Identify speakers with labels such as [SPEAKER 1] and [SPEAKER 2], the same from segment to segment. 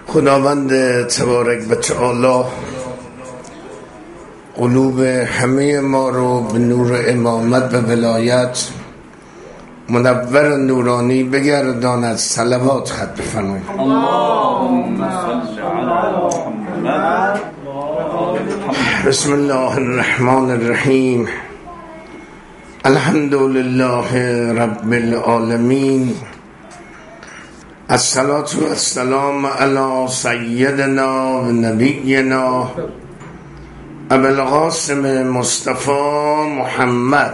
[SPEAKER 1] خداوند تبارک و تعالی قلوب همه ما رو به نور امامت و ولایت منور نورانی بگرداند. صلوات خط بفرمایید.
[SPEAKER 2] اللهم صل علی محمد.
[SPEAKER 1] بسم الله الرحمن الرحیم. الحمد لله رب العالمین. الصلاة والسلام علی سیدنا و نبینا ابو القاسم مصطفى محمد.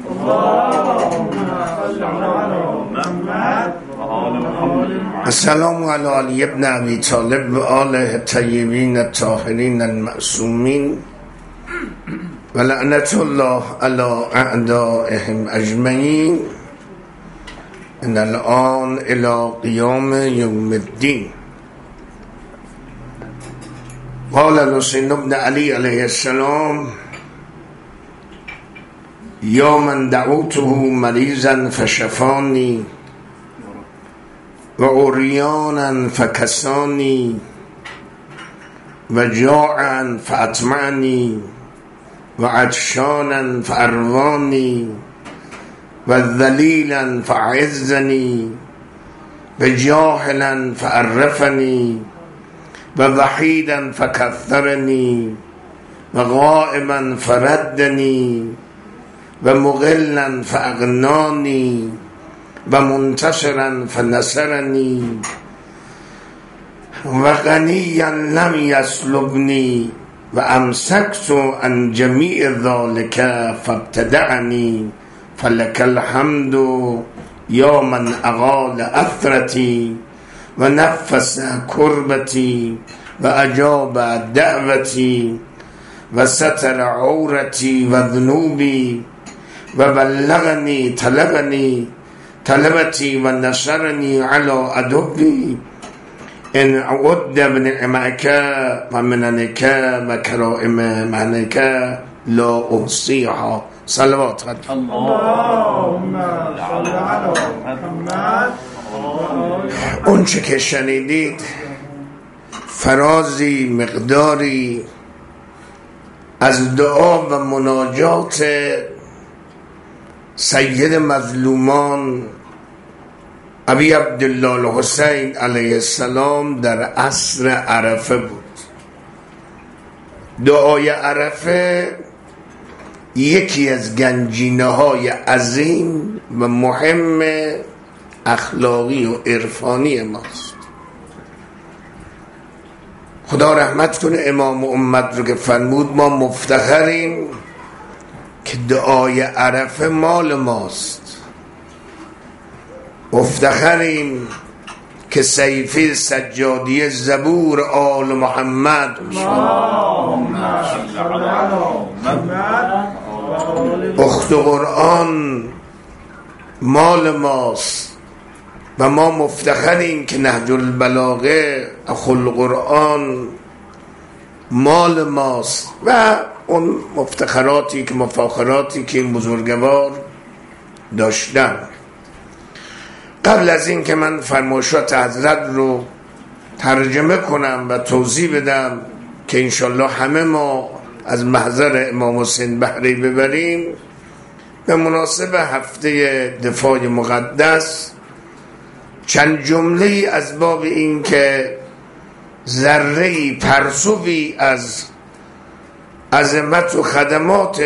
[SPEAKER 1] السلام علی علی ابن ابی طالب و آله الطیبین الطاهرین المعصومین و لعنت الله علی اعدائهم اجمعین ان الان الى قیام یوم الدین. قال الحسین بن علی علیه السلام: یا من دعوته مریضا فشفانی و عریانا فکسانی و جاعا فاطمعنی و عطشانا فاروانی و ذلیلا فاعزنی و جاهلا فعرفنی و وحیدا فکثرنی و غائبا فردنی و مغلا فاغنانی و منتصرا فنصرنی و غنیا لم یسلبنی و امسکت عن جمیع ذلک فابتدعنی فلک الحمد یا من اغال اثرتی و نفس کربتی و اجاب دعوتی و ستر عورتی و ذنوبی و بلغنی طلبتی و نصرنی علی عدوی ان عد بنعمك و مننك و کرائم منك لا احصیها. صلوات خط.
[SPEAKER 2] اللهم صل علی محمد.
[SPEAKER 1] اون چه که شنیدید فرازی مقداری از دعا و مناجات سید مظلومان ابی عبدالله الحسین علیه السلام در عصر عرفه بود. دعای عرفه یکی از گنجینه های عظیم و مهم اخلاقی و عرفانی ماست. خدا رحمت کنه امام امت رو که فرمود ما مفتخریم که دعای عرفه مال ماست، مفتخریم که صحیفه سجادی زبور آل محمد اخت قرآن مال ماست و ما مفتخریم که نهج البلاغه اخو القرآن مال ماست و اون مفتخراتی که مفاخراتی که این بزرگوار داشتن. قبل از این که من فرمایشات حضرت رو ترجمه کنم و توضیح بدم که انشالله همه ما از محضر امام حسین بهره ببریم، به مناسبت هفته دفاع مقدس چند جمله از باب این که ذره‌ای پرسوی از عظمت و خدمات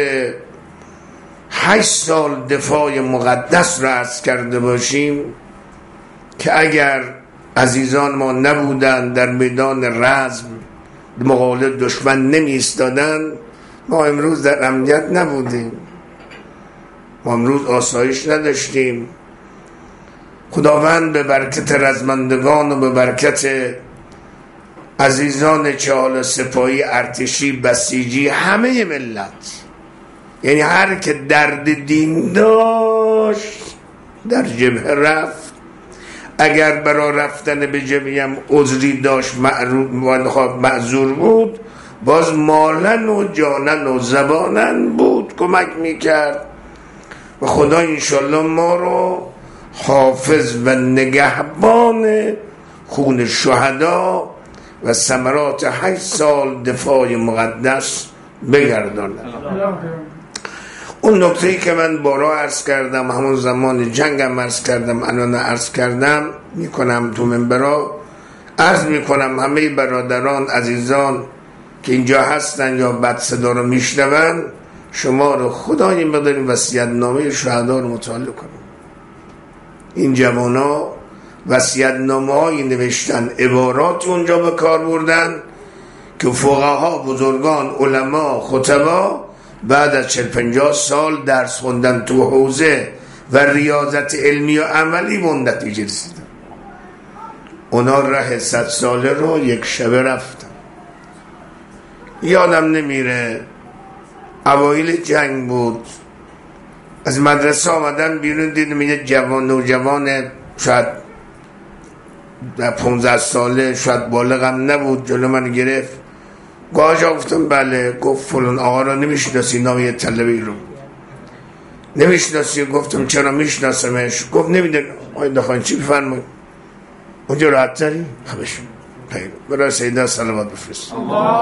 [SPEAKER 1] 8 سال دفاع مقدس را عرض کرده باشیم که اگر عزیزان ما نبودن در میدان رزم مقابل دشمن نمی ایستادن، ما امروز در امنیت نبودیم، ما امروز آسایش نداشتیم. خداوند به برکت رزمندگان و به برکت عزیزان چهال سپاهی، ارتشی، بسیجی، همه ملت، یعنی هر که درد دین داشت در جبهه رفت. اگر برای رفتن به جبهه هم عذری داشت معذور بود، باز مالن و جانن و زبانن بود کمک میکرد و خدا انشالله ما رو حافظ و نگهبان خون شهدا و ثمرات 8 سال دفاع مقدس بگرداند. اون نکته‌ای که من بارا عرض کردم، همون زمان جنگم عرض کردم، الان عرض کردم میکنم تو منبرا، عرض میکنم همه برادران عزیزان که اینجا هستن یا بد صدا رو میشنون، شما رو خدای مقداری وصیت نامه شهدا رو مطالعه کنیم. این جوانا وصیت نامه هایی نوشتن، عبارات اونجا به کار بردن که فقها، بزرگان، علما، خطبا بعد از 40-50 سال درس خوندن تو حوزه و ریاضت علمی و عملی به اون نتیجه رسیدن. اونا ره 100 ساله رو یک شبه رفتن. یادم نمیره اوایل جنگ بود، از مدرسه آمدن بیرون، دیدم یه نوجوان شاید 15 ساله، شاید بالغم نبود، جلو من گرفت. گاهجا گفتم بله. گفت فلان آقا رو نمیشناسی؟ نام یه طلبی رو نمیشناسی؟ گفتم چرا میشناسمش. گفت نمیدونم. آقای دخان چی بفرمایید؟ اونجا راحت تری؟ خبش برای سیده صلوات بفرست.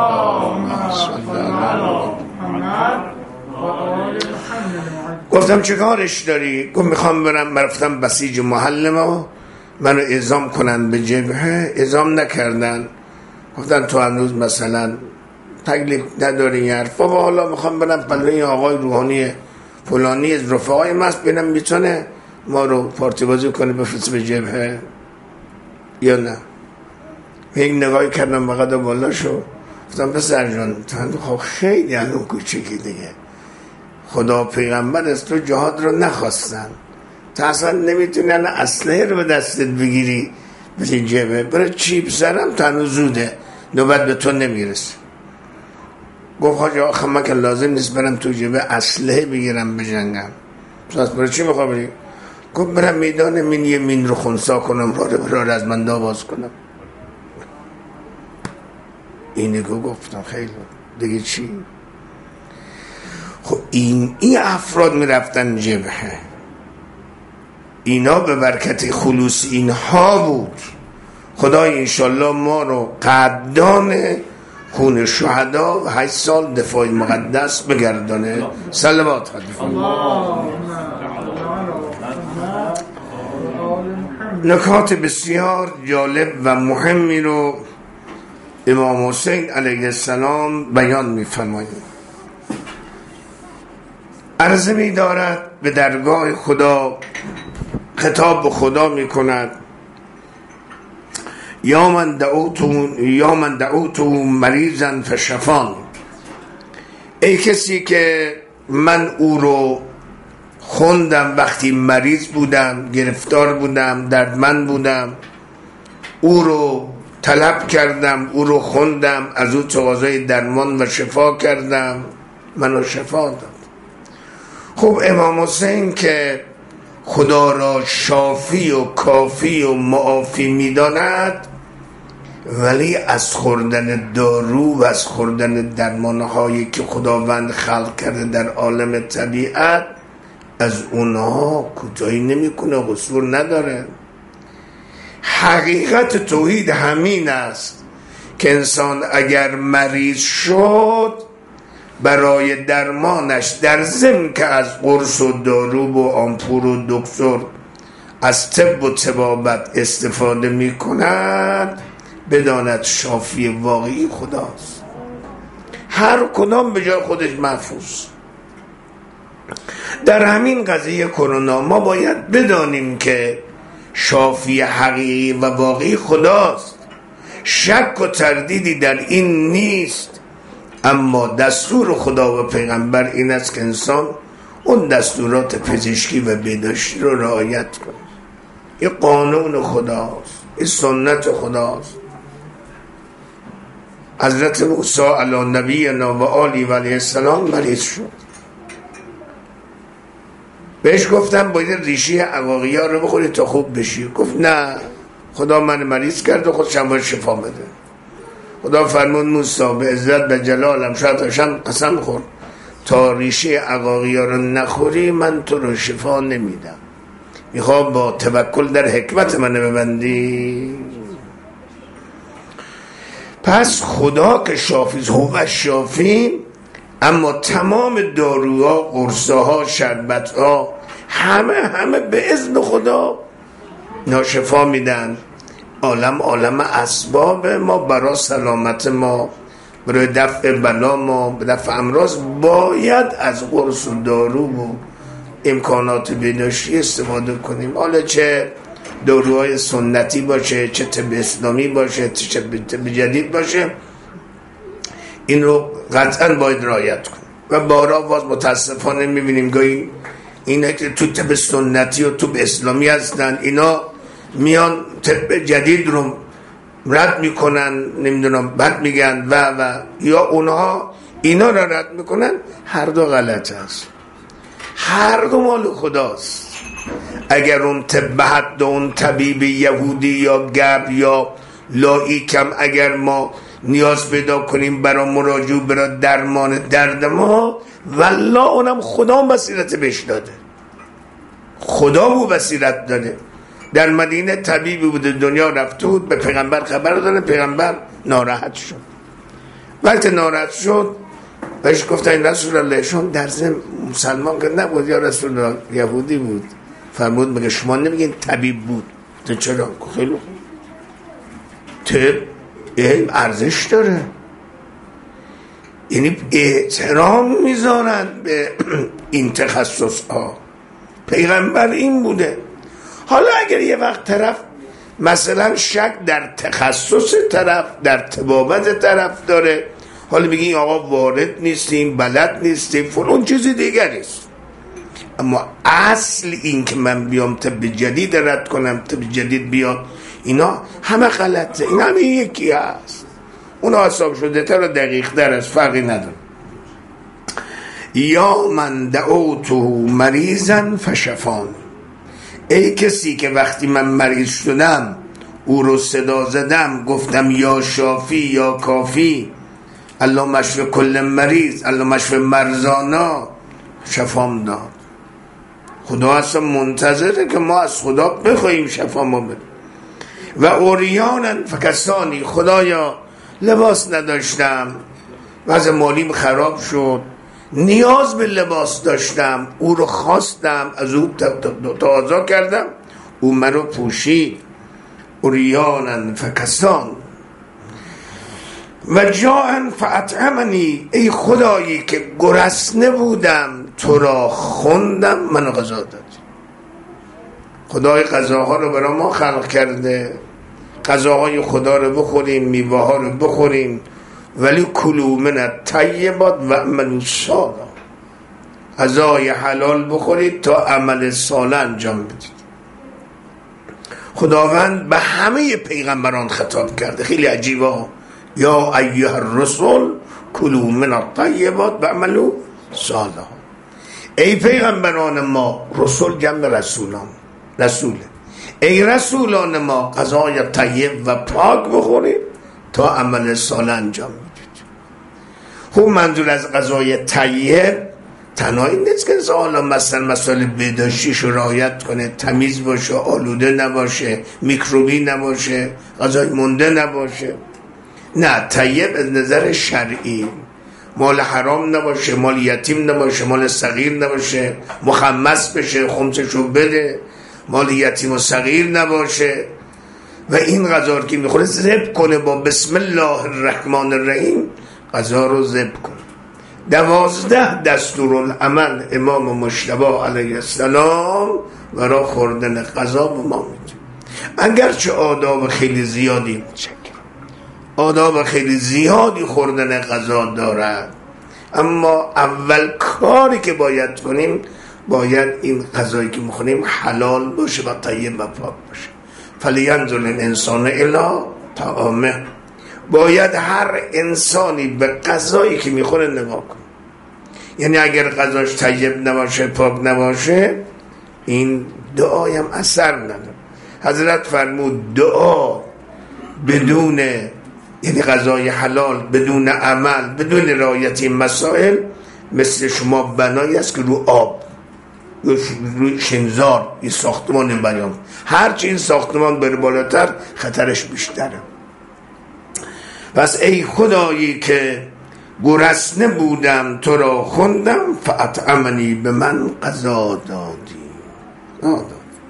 [SPEAKER 1] گفتم چه کارش داری؟ گفت میخوام برم، رفتم بسیج محل ما، منو اعزام کنن به جبهه. اعزام نکردن، گفتن تو هنوز مثلا تکلیف نداری یه حرف. بابا حالا میخوام برم پلوی آقای روحانی فلانی از رفقای مست، بینم میتونه ما رو پارتی بازی کنه بفرست به جبهه یا نه. یک نگاهی کردم بقید بالا شو، گفتم پسر جان تو خیلی هنو کوچکی دیگه، خدا پیغمبر از تو جهاد رو نخواستن، تا اصلا نمیتونی اسلحه رو به دستت بگیری بری جبهه، برای چی بسرم تا هنو زوده، نوبت به تو نمیرسه. گفت حاجی آخه من که لازم نیست برم تو جبهه اسلحه بگیرم بجنگم. پس برای چی میخواه بری؟ گفت برم میدان من یه مین رو خونسا کنم، راه از من باز کنم. اینه که گفتم خیلی دیگه چی؟ خب این افراد میرفتن جبهه، اینا به برکت خلوص اینها بود. خدای انشالله ما رو قدردان خون شهدا و 8 سال دفاع مقدس بگردانه. صلوات نکات بسیار جالب و مهمی رو امام حسین علیه السلام بیان می‌فرماید. عرضه می دارد به درگاه خدا، خطاب به خدا می کند یا من دعوتو مریضا فشفان، ای کسی که من او رو خوندم وقتی مریض بودم، گرفتار بودم، دردمند بودم، او رو طلب کردم، او رو خوندم، از او تقاضای درمان و شفا کردم، منو شفا داد. خب امام حسین که خدا را شافی و کافی و معافی می‌داند، ولی از خوردن دارو و از خوردن درمانهایی که خداوند خلق کرده در عالم طبیعت، از اونها کوتاهی نمی‌کنه، قصور نداره. حقیقت توحید همین است که انسان اگر مریض شد، برای درمانش در ضمن که از قرص و دارو و آمپور و دکتر از طب و طبابت استفاده می کند، بداند شافی واقعی خداست. هر کدام به جای خودش محفوظ. در همین قضیه کرونا ما باید بدانیم که شافی حقیقی و واقعی خداست، شک و تردیدی در این نیست. اما دستور خدا و پیغمبر این است که انسان اون دستورات پزشکی و بهداشتی رو رعایت کنه. این قانون خداست، این سنت خداست. حضرت موسی علی نبینا و آله و علیه السلام مریض شد، بهش گفتم باید ریشه عقاقیا رو بخوری تا خوب بشی. گفت نه، خدا من مریض کرد و خودشم باید شفا بده. خدا فرمود موسی به عزت به جلالم، شاید هاشم قسم خورد، تا ریشه عقاقیا رو نخوری من تو رو شفا نمیدم. میخوام با توکل در حکمت من ببندی. پس خدا که شافی هو شافی، اما تمام داروها، قرصها، شربتها همه به اذن خدا ناشفا میدن. عالم اسباب ما برای سلامت ما، برای دفع بلا ما، به دفع امراض باید از قرص و دارو و امکانات بیناشی استفاده کنیم. حالا چه داروهای سنتی باشه، چه طب اسلامی باشه، چه طب جدید باشه، این رو قطعا باید رعایت کنیم. و بارها باز متاسفانه میبینیم گاهی اینا که تو طب سنتی و طب اسلامی هستن، اینا میان طب جدید رو رد میکنن، نمیدونم بد میگن و یا اونها اینا رو رد میکنن. هر دو غلط است، هر دو مال خداست. اگر اون طب حد اون طبیب یهودی یا گرد یا لایکم اگر ما نیاز پیدا کنیم برای مراجعه برای درمان درد ما، والله اونم خدا بصیرت بهش داده، خدا بو بصیرت داده. در مدینه طبیبی بوده، دنیا رفته بود، به پیغمبر خبر داده، پیغمبر ناراحت شد. وقتی ناراحت شد بهش گفتن این رسول الله، شون در ضمن مسلمان که نبود یا رسول الله یهودی بود، فرمود میگه شما نمیگین طبیب بود؟ تو چرا؟ خیلی خوب، طب علم ارزش داره، یعنی احترام میذارن به این تخصص ها. پیغمبر این بوده. حالا اگر یه وقت طرف مثلا شک در تخصص طرف، در طبابت طرف داره، حالا میگین آقا وارد نیستیم، بلد نیستیم، فلان چیزی دیگریست. اما اصل این که من بیام طب جدید رد کنم، طب جدید بیاد، اینا همه غلطه، این همه یکی هست. اونا حساب شده تر و دقیق در از فرقی نداره. یا من دعوته مریضا فشفان، ای کسی که وقتی من مریض شدم او رو صدا زدم، گفتم یا شافی یا کافی، اللهم اشف کل مریض، اللهم اشف مرضانا، شفام داد. خدا اصلا منتظره که ما از خدا بخوایم شفا ما بده. و اوریانا فکسانی، خدایا لباس نداشتم، وضع مالیم خراب شد، نیاز به لباس داشتم، او رو خواستم، از او تقاضا کردم، او منو پوشید. اوریانا فکسان و جاءن فاطعمنی، ای خدایی که گرسنه بودم تو را خوندم، منو غذا داد. خدای غذاها رو برای ما خلق کرده، غذاهای خدا رو بخوریم، میوه ها رو بخوریم، ولی کلوا من الطیبات و اعملوا صالحا، غذای حلال بخورید تا عمل صالح انجام بدید. خداوند به همه پیغمبران خطاب کرده، خیلی عجیبه. یا ایها الرسول کلوا من الطیبات و اعملوا صالحا. ای پیغمبران ما، رسول جمع رسوله، ای رسولان ما، غذای طیب و پاک بخورید تا عمل صالح انجام بدید. خوب منظور از غذای طیب تنها این نیست که حالا مثلا مسائل بهداشتیش رو رعایت کنه، تمیز باشه، آلوده نباشه، میکروبی نباشه، غذای مونده نباشه. نه، طیب از نظر شرعی مال حرام نباشه، مال یتیم نباشه، مال صغیر نباشه، مخمس بشه، خمسشو بده، مال یتیم و صغیر نباشه. و این غذا رو که میخوره ذبح کنه با بسم الله الرحمن الرحیم، غذا رو ذبح کنه. 12 دستورالعمل امام مجتبی علیه السلام برای خوردن غذا به ما میده. اگرچه آداب خیلی زیادی خوردن غذا دارد، اما اول کاری که باید کنیم، باید این غذایی که میخوریم حلال باشه و طیب و پاک باشه. فلینظر الانسان الی طعامه، باید هر انسانی به غذایی که میخوره نگاه کنه. یعنی اگر غذاش طیب نباشه، پاک نباشه، این دعایم اثر نداره. حضرت فرمود دعا بدون، یعنی غذای حلال بدون عمل، بدون رعایت این مسائل، مثل شما بنایی است که رو آب، روی شنزار، این ساختمان بیان، هرچی این ساختمان بره بالاتر خطرش بیشتره. پس ای خدایی که گرسنه بودم تو را خوندم، فاطعمنی به من غذا دادی.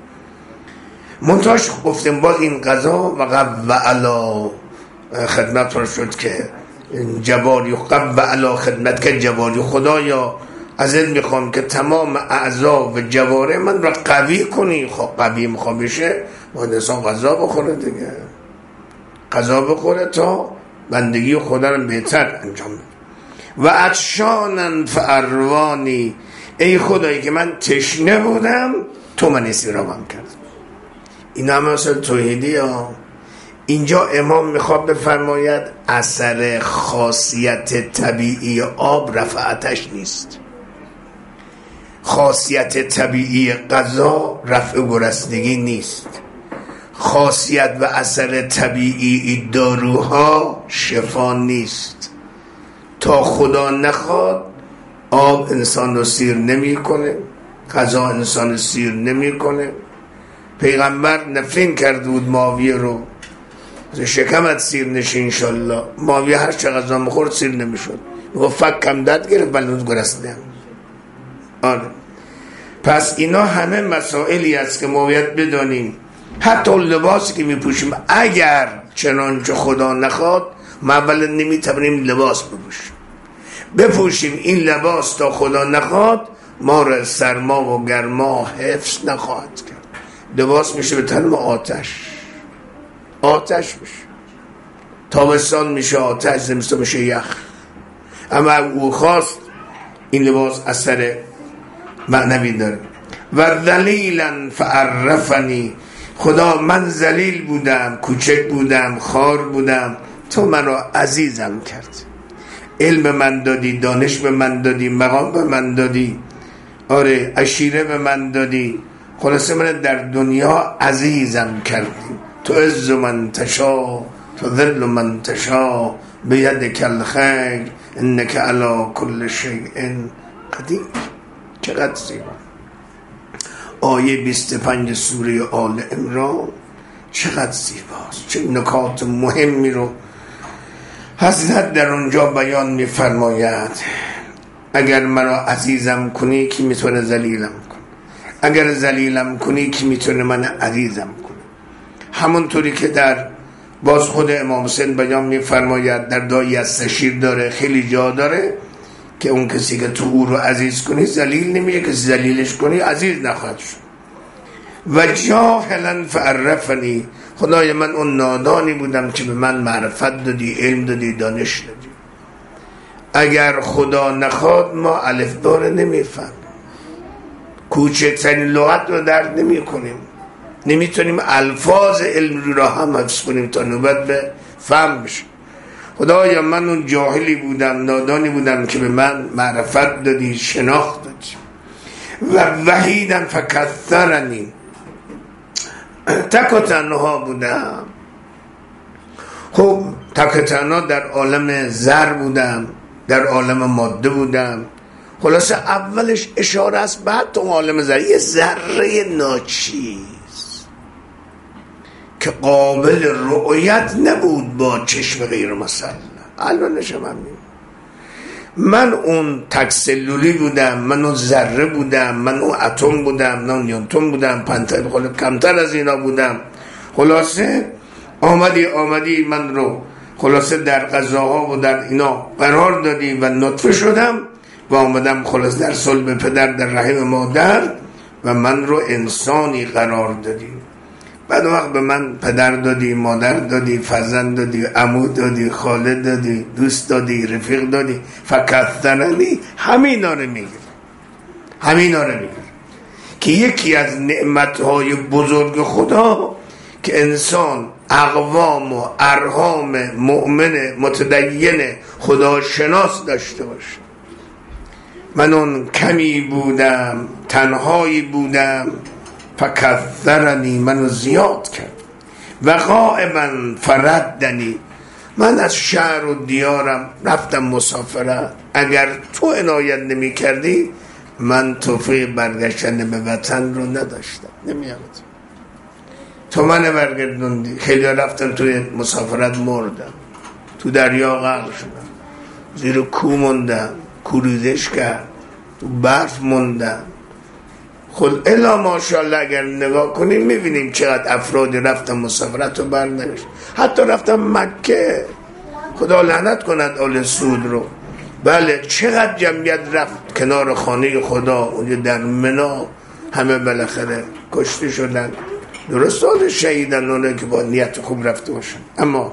[SPEAKER 1] منتاش گفتیم با این غذا و قب علا خدمت را شد که جواری قب علا خدمت که جواری خدایا ازت میخوام که تمام اعضا و جواره من را قوی کنی. خب قوی میخوام بشه باید انسان غذا بخوره دیگه، غذا بخوره تا بندگی خدا رو بهتر انجام بده. و عطشانن فاروانی، ای خدایی که من تشنه بودم تو من سیرابم کرد. این هم اصل توحیدی ها. اینجا امام میخواد بفرماید اثر خاصیت طبیعی آب رفع آتش نیست، خاصیت طبیعی غذا رفع گرسنگی نیست، خاصیت و اثر طبیعی داروها شفا نیست. تا خدا نخواد آب انسان رو سیر نمی کنه، غذا انسان رو سیر نمی کنه. پیغمبر نفرین کرده بود معاویه رو، شکمت سیر نشه انشالله. معاویه هر چه غذا مخورد سیر نمیشد، میگو فکم داد گرفت بلوز گرسنه. آره پس اینا همه مسائلی است که ما باید بدانیم. حتی لباسی که میپوشیم اگر چنانچه خدا نخواد ما اولا نمیتونیم لباس بپوشیم این لباس تا خدا نخواد ما را سرما و گرما حفظ نخواهد کرد. لباس میشه به تن ما آتش میشه، تابستان میشه آتش، زمستان میشه یخ. اما او خواست این لباس اثر معنوی داره. و ذلیلا فعرفنی، خدا من ذلیل بودم، کوچک بودم، خار بودم، تو من را عزیزم کرد. علم من دادی، دانش به من دادی، مقام به من دادی، آره عشیره به من دادی، خلاصه من در دنیا عزیزم کردی. تو عز من تشا تو ذل من تشا بیدک الخیر انک علی کل شیء قدیر. چقدر زیبا. آیه 25 سوره آل عمران چقدر زیباست، چه نکات مهمی رو حضرت در اونجا بیان می‌فرماید. اگر مرا عزیزم کنی کی میتونه ذلیلم کنه، اگر ذلیلم کنی کی میتونه من عزیزم کنه. همونطوری که در باز خود امام حسین بیان می‌فرماید، در دعای استشیر داره، خیلی جا داره که اون کسی که تو او رو عزیز کنی ذلیل نمیشه، کسی ذلیلش کنی عزیز نخواهد شد. و جاهلا فعرفنی، خدای من اون نادانی بودم که به من معرفت دادی، علم دادی، دانش دادی. اگر خدا نخواد ما الف با رو نمیفهمیم، کوچکترین لغت رو درک نمی کنیم، نمیتونیم الفاظ علم را هم حفظ کنیم تا نوبت به فهم بشه. خدایا من اون جاهلی بودم، نادانی بودم که به من معرفت دادی، شناخت دادی. و وحیدن فکثرنی، تک و تنها بودم. خب تک و تنها در عالم زر بودم، در عالم ماده بودم. خلاصه اولش اشاره است، بعد تو عالم زر یه ذره ناچیز که قابل رؤیت نبود با چشم غیر مسلح. الان نشمم من اون تک سلولی بودم، من اون ذره بودم، من اون اتم بودم، من اون نیوتن بودم، خلاصه کمتر از اینا بودم. خلاصه آمدی من رو خلاصه در غذاها و در اینا قرار دادی و نطفه شدم و آمدم خلاصه در صلب پدر در رحم مادر و من رو انسانی قرار دادی. بعد وقت به من پدر دادی، مادر دادی، فرزند دادی، عمو دادی، خاله دادی، دوست دادی، رفیق دادی. فکثرنی، همینا رو میگه که یکی از نعمتهای بزرگ خدا که انسان اقوام و ارحام مؤمن متدین خدا شناس داشته باشه. من اون کمی بودم، تنهایی بودم، فکثرنی، منو زیاد کرد. و غائبا فردنی، من از شهر و دیارم رفتم مسافرت، اگر تو عنایت نمی کردی من توفیق برگشتن به وطن رو نداشتم، نمی‌آمد. تو من برگردوندی. خیلی رفتم توی مسافرت مردم. تو دریا غرق شدن، زیر کو موندن، کوریدش کرد، تو برف موندن. خود الا ماشاءالله اگر نگاه کنیم میبینیم چقدر افرادی رفتن مسافرت رو برنگشت، حتی رفتن مکه، خدا لعنت کند آل سود رو. بله چقدر جمعیت رفت کنار خانه خدا اونجا در منا، همه بالاخره کشته شدن. درست آده شهیدن اونه که با نیت خوب رفته باشن. اما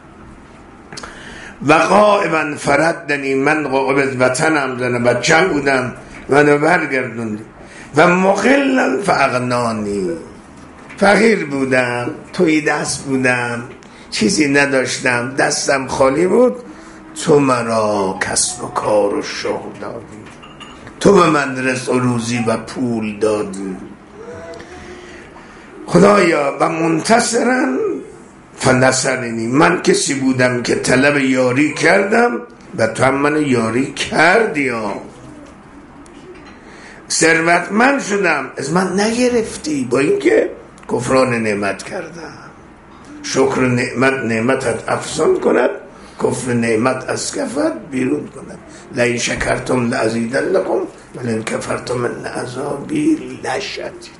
[SPEAKER 1] و قائبا فردنی، من قائب وطنم زنه بچم بودم منو برگردوندی. و مقلا فاغنانی، فقیر بودم، توی دست بودم، چیزی نداشتم، دستم خالی بود، تو مرا کسب و کار و شغل دادی، تو به من رزق و روزی و پول دادی خدایا. و منتصرن فنصرنی، من کسی بودم که طلب یاری کردم و تو هم من یاری کردی. ثروتمند شدم از من نگرفتی، با اینکه کفران نعمت کردم. شکر نعمت نعمتت افزون کند، کفر نعمت از کفت بیرون کند. لئن شکرتم لازیدنکم ولئن کفرتم من عذابی لشدید.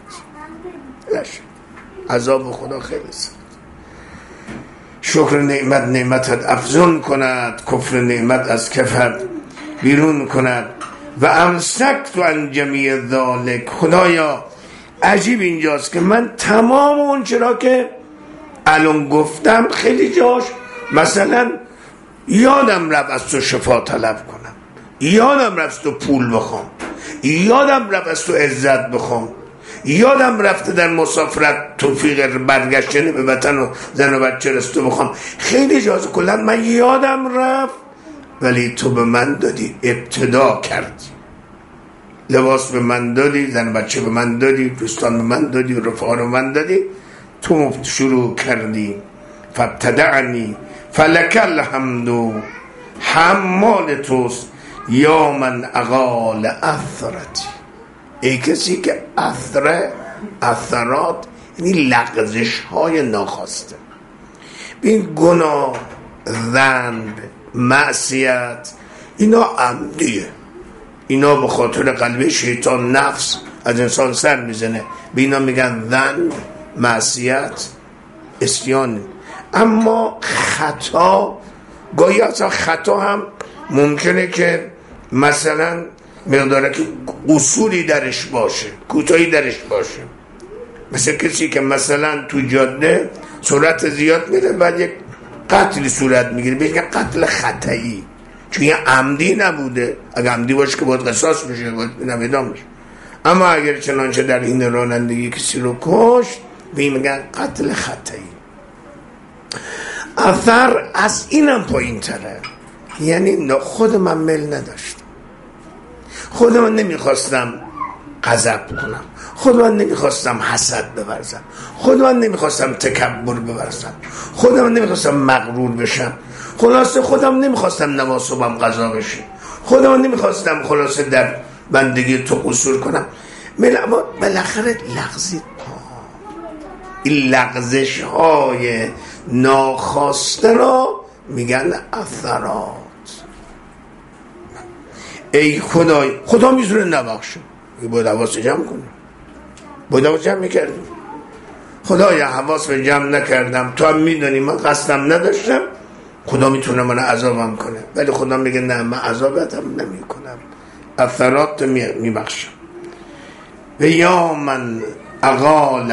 [SPEAKER 1] عذاب خدا خیلی سخت. شکر نعمت نعمتت افزون کند، کفر نعمت از کفت بیرون کند. و امسکت عن جمیع ذالک، خدایا عجیب اینجاست که من تمام اون چرا که الان گفتم خیلی جاش مثلا یادم رفت از تو شفا طلب کنم، یادم رفت از تو پول بخوام، یادم رفت از تو عزت بخوام، یادم رفته در مسافرت توفیق برگشتن به وطن و زن و بچه رستو بخوام. خیلی جاست کلا من یادم رفت، ولی تو به من دادی، ابتدا کردی، لباس به من دادی، زن بچه به من دادی، دوستان به من دادی، رفقا به من دادی، تو شروع کردی. فابتدعنی فلک الحمد، حمال توست، یا من اقال اثرتی، ای کسی که اثرات یعنی لغزش های ناخواسته، این گناه، ذنب، معصیت، اینا عمدیه، اینا به خاطر قلب شیطان نفس از انسان سر میزنه، به اینا میگن ذنب، معصیت، عصیان. اما خطا، گاهی اصلا خطا هم ممکنه که مثلا مقداره که قصوری درش باشه، کوتاهی درش باشه، مثل کسی که مثلا تو جاده سرعت زیاد میره بعد یک قتل صورت میگیره، بهش میگن قتل خطایی، چون یه عمدی نبوده. اگه عمدی باشه که باید قصاص بشه، باید اعدام بشه. اما اگر چنانچه در این رانندگی کسی رو کشت، به این میگن قتل خطایی. اثر از اینم پایین تره، یعنی خود من میل نداشتم، خود من نمیخواستم غضب کنم، خود من نمیخواستم حسد بورزم، خود من نمیخواستم تکبر بورزم، خود من نمیخواستم مغرور بشم، خلاصه خودم نمیخواستم نواسبم قضا بشه، خودم نمیخواستم خلاصه در بندگی تو قصور کنم. بالاخره لغزید. این لغزش های ناخواسته را میگن اثرات. ای خدا میتونه نبخشه، باید حواس جمع کنیم، باید حواس جمع میکردیم. خدایا حواس به جمع نکردم، تو هم میدونی من قصدم نداشتم، خدا میتونه من عذابم کنه، ولی خدا میگه نه، من عذابتم نمی کنم، اثرات میبخشم. و یا من اقال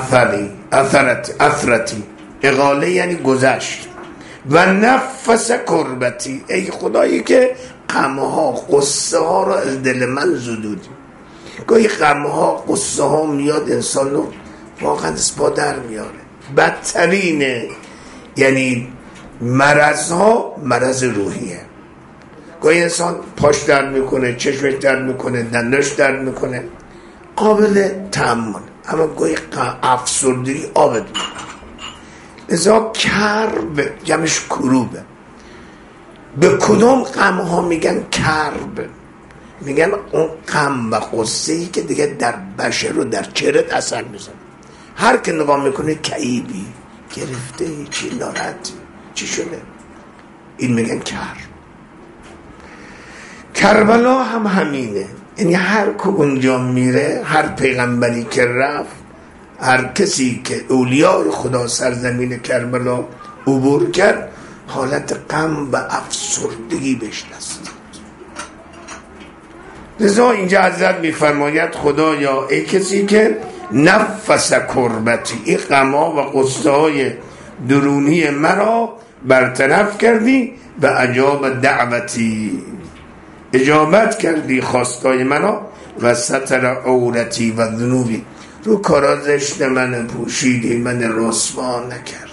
[SPEAKER 1] اثرتی، اقاله یعنی گذشت، و نفس کربتی، ای خدایی که غمها قصه ها را از دل من زدودی. گاهی غمها قصه ها میاد انسان رو واقعا با در میاره. بدترین یعنی مرض ها مرض روحیه. گاهی انسان پاش درد میکنه، چشمش درد میکنه، دندانش درد میکنه، قابل تحمل. اما گاهی افسردگی عابد میکنه. لذا کرب جمعش کروبه. به کدوم غم ها میگن کرب؟ میگن اون غم و غصه‌ای که دیگه در بشر و در چهرت اثر میزنه. هر که نگاه میکنه کعیبی، گرفته، چی ناراحتی، چی شده؟ این میگن کربلا هم همینه. یعنی هر که اونجا میره، هر پیغمبری که رفت، هر کسی که اولیای خدا سرزمین کربلا عبور کرد، حالت غم و افسردگی بهش دست داد. لذا اینجا حضرت میفرماید خدایا ای کسی که نفس کربتی، این غم‌ها و غصه‌های درونی مرا برطرف کردی و اجاب دعوتی، اجابت کردی خواستای منو، و ستر عورتی و ذنوبی، رو کارا زشت من پوشیدی، من رسوا نکردی،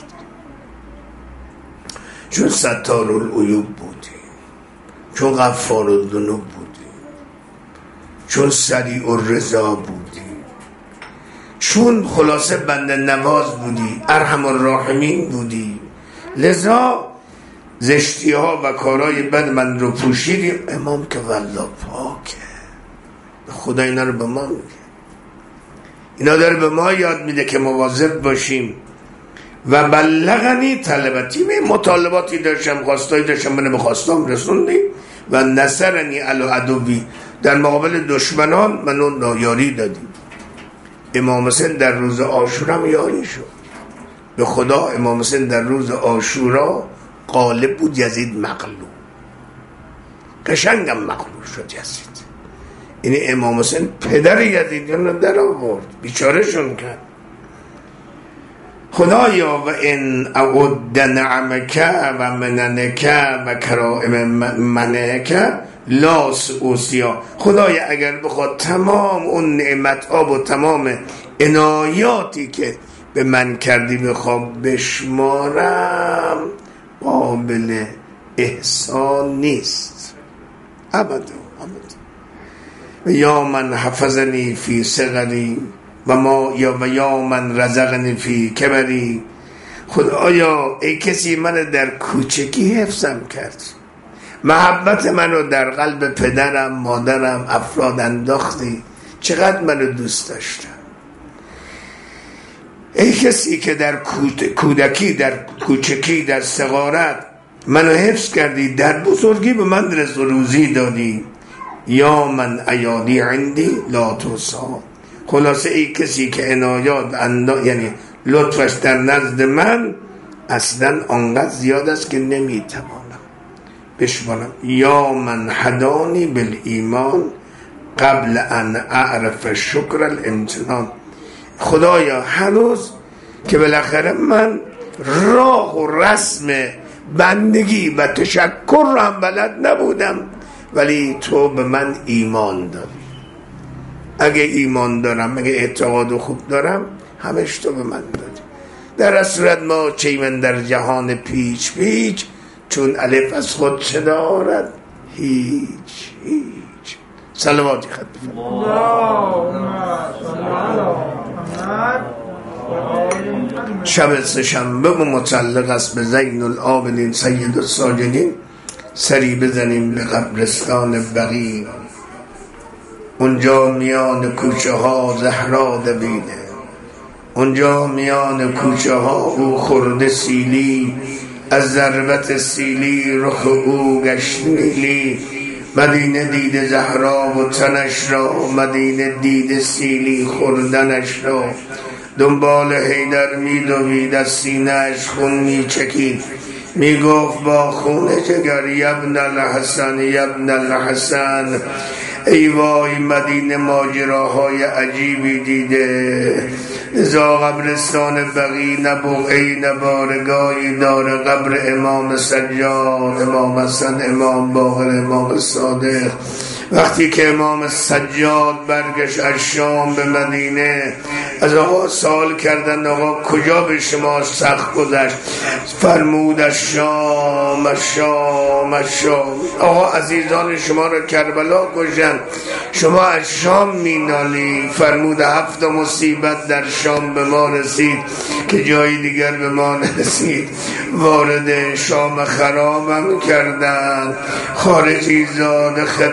[SPEAKER 1] چون ستار العیوب بودی، چون غفار الذنوب بودی، چون سریع الرضا بودی، چون خلاصه بنده نواز بودی، ارحم الراحمین بودی، لذا زشتی ها و کارهای بد من رو پوشیدیم. امام که والله پاکه، خدا اینا رو به ما میگه، اینا داره به ما یاد میده که مواظب باشیم. و بلغنی طلبتی، مطالباتی داشتم، خواستایی داشتم، من به خواستام رسوندی. و نصرنی علی عدوی، در مقابل دشمنان منو یاری دادی. امام حسین در روز عاشورا یاری شد به خدا. امام حسین در روز عاشورا غالب بود، یزید مغلوب، قشنگم مغلوب شد یزید. این امام حسین پدر یزیدیان رو در آورد، بیچارهشون کرد. خدایا و ان اعد نعمک و مننک و کرائم منک لا اوسیا، خدایا اگر بخواد تمام اون نعمت ها و تمام عنایاتی که به من کردی بخوام بشمارم، قابل احسان نیست ابدا. و یا من حفظنی فی صغری و یا من رزقنی فی کبری، خدایا ای کسی من در کوچکی حفظم کرد، محبت منو در قلب پدرم مادرم افراد انداختی، چقدر منو دوست داشتم. ای کسی که در کودکی، در کوچکی، در صغارت منو حفظ کردی، در بزرگی به من رزق و روزی دادی. یا من ایادی عندی لا توسا، خلاصه ای کسی که عنایات یعنی لطفش در نزد من اصلا آنقدر زیاد است که نمیتوانم بشمارم. یا من هدانی بالایمان قبل ان اعرف شکر الامتنان، خدایا هنوز که بالاخره من راه و رسم بندگی و تشکر رو هم بلد نبودم، ولی تو به من ایمان دادی. اگه ایمان دارم، اگه اعتقاد خوب دارم، همش تو به من دادی. در صورت ما چیمن در جهان پیچ پیچ، چون الف از خود چه دارد؟ هیچ. صلواتی خط شب سه‌شنبه متعلق است به زین العابدین سید الساجدین. سری بزنیم به قبرستان بقیع، اونجا میان کوچه ها زهرا دویده، اونجا میان کوچه ها او خورده سیلی، از ضربت سیلی رخ او گشت نیلی. مدینه دیده زهرا و تنش را، مدینه دیده سیلی خوردنش را. دنبال حیدر میدوید، از سینه‌اش خون میچکید، میگفت با خون جگر یبن الحسن یبن الحسن. ای وای مدینه ماجراهای عجیبی دیده. ازا قبرستان بقیع نبقعی نبارگاهی داره، قبر امام سجاد، امام حسن، امام باقر، امام صادق. وقتی که امام سجاد برگشت از شام به مدینه، از آقا سوال کردن آقا کجا به شما سخت گذشت؟ فرمود از شام، از شام، از شام. آقا عزیزان شما را کربلا کشتن، شما از شام مینالی. فرمود 7 مصیبت در شام به ما رسید که جایی دیگر به ما نرسید. وارد شام خرابم کردن، خارجی زاد خطاب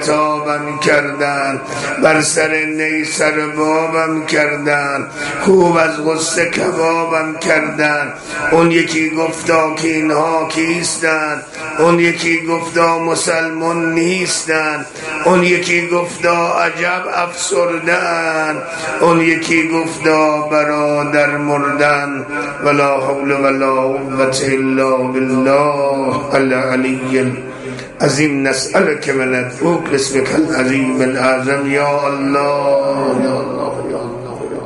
[SPEAKER 1] خرابم کردن، بر سر نی سر بابم کردن، خوب از غصه کبابم کردن. اون یکی گفتا که اینها کیستن، اون یکی گفتا مسلمان نیستن، اون یکی گفتا عجب افسردن، اون یکی گفتا برادر مردن. ولا حول ولا قوة الا بالله العلی العظیم. نسألك من ندعوك باسمك العظیم الأعظم یا الله یا الله یا الله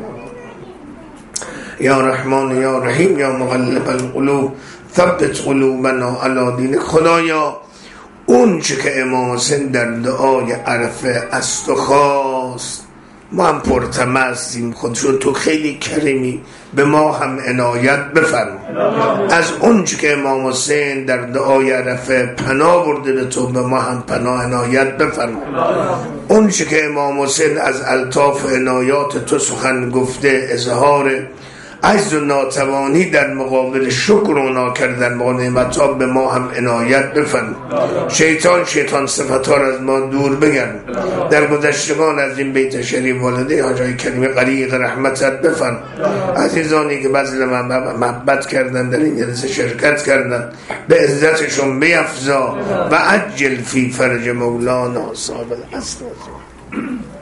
[SPEAKER 1] یا رحمان یا رحیم یا مقلب القلوب ثبت قلوبنا علی دینک. خدایا اون چه که امام حسین در دعای عرفه از تو خواست ما هم پرطمع هستیم، خودشون تو خیلی کریمی، به ما هم عنایت بفرما. از اون چه که امام حسین در دعای عرفه پناه برده به تو به ما هم پناه عنایت بفرما. اون چه که امام حسین از الطاف عنایات تو سخن گفته اظهار عجز و ناتوانی در مقابل شکر و ناکردن با نعمت‌ها به ما هم عنایت بفرما. شیطان صفت‌ها را از ما دور بگرد. در گذشتگان از این بیت شریف والده حاجی کریم غریق رحمتت بفرما. عزیزانی که بذل محبت کردن در این جلسه شرکت کردن به عزتشون بیفزا و عجل فی فرج مولانا صاحب العصر.